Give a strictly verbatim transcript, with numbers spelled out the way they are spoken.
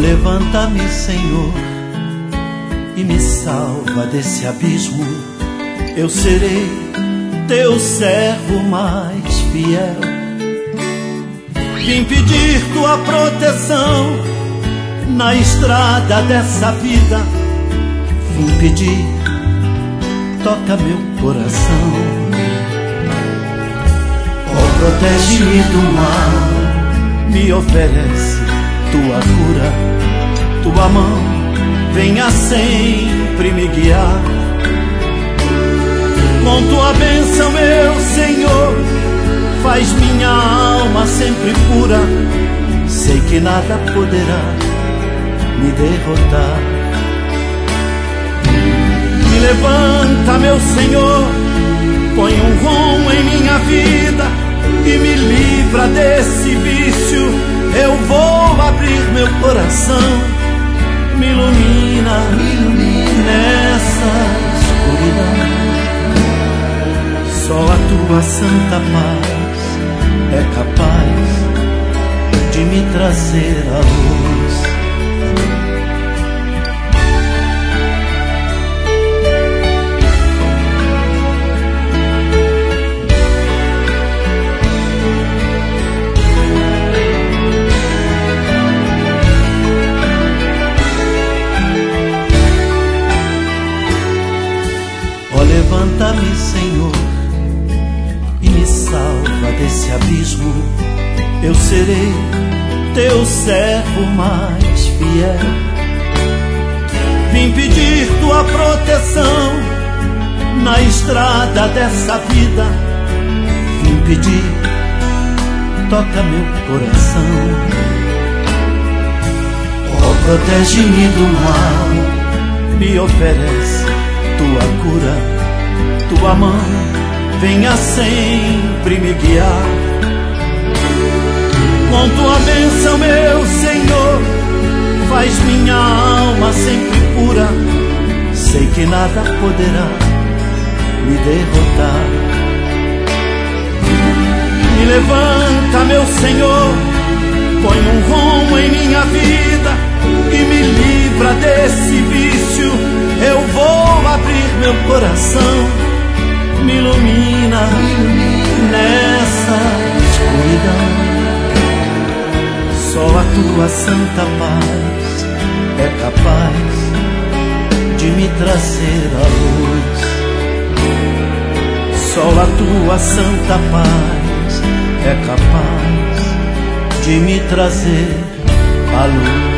levanta-me, Senhor, e me salva desse abismo. Eu serei teu servo mais fiel. Vim pedir tua proteção na estrada dessa vida. Vim pedir, toca meu coração. Oh, protege-me do mal, me oferece tua cura. Tua mão venha sempre me guiar. Com tua bênção, meu Senhor, faz minha alma sempre pura. Sei que nada poderá me derrotar. Me levanta, meu Senhor, põe um rumo em minha vida e me livra desse vício. Eu vou abrir meu coração. Me ilumina, me ilumina nessa escuridão. Só a tua santa paz é capaz de me trazer a luz. Ó, levanta-me, Senhor, e me salva desse abismo. Eu serei teu servo mais fiel. Vim pedir tua proteção na estrada dessa vida. Vim pedir, toca meu coração. Oh, protege-me do mal, me oferece tua cura. Tua mão venha sempre me guiar. Com tua bênção, meu Senhor, faz minha alma sempre pura. Sei que nada poderá me derrotar. Me levanta, meu Senhor, põe um rumo em minha vida e me livra desse vício. Eu vou abrir meu coração. Me ilumina, me ilumina nessa escuridão. Só a tua santa paz é capaz de me trazer a luz. Só a tua santa paz é capaz de me trazer a luz.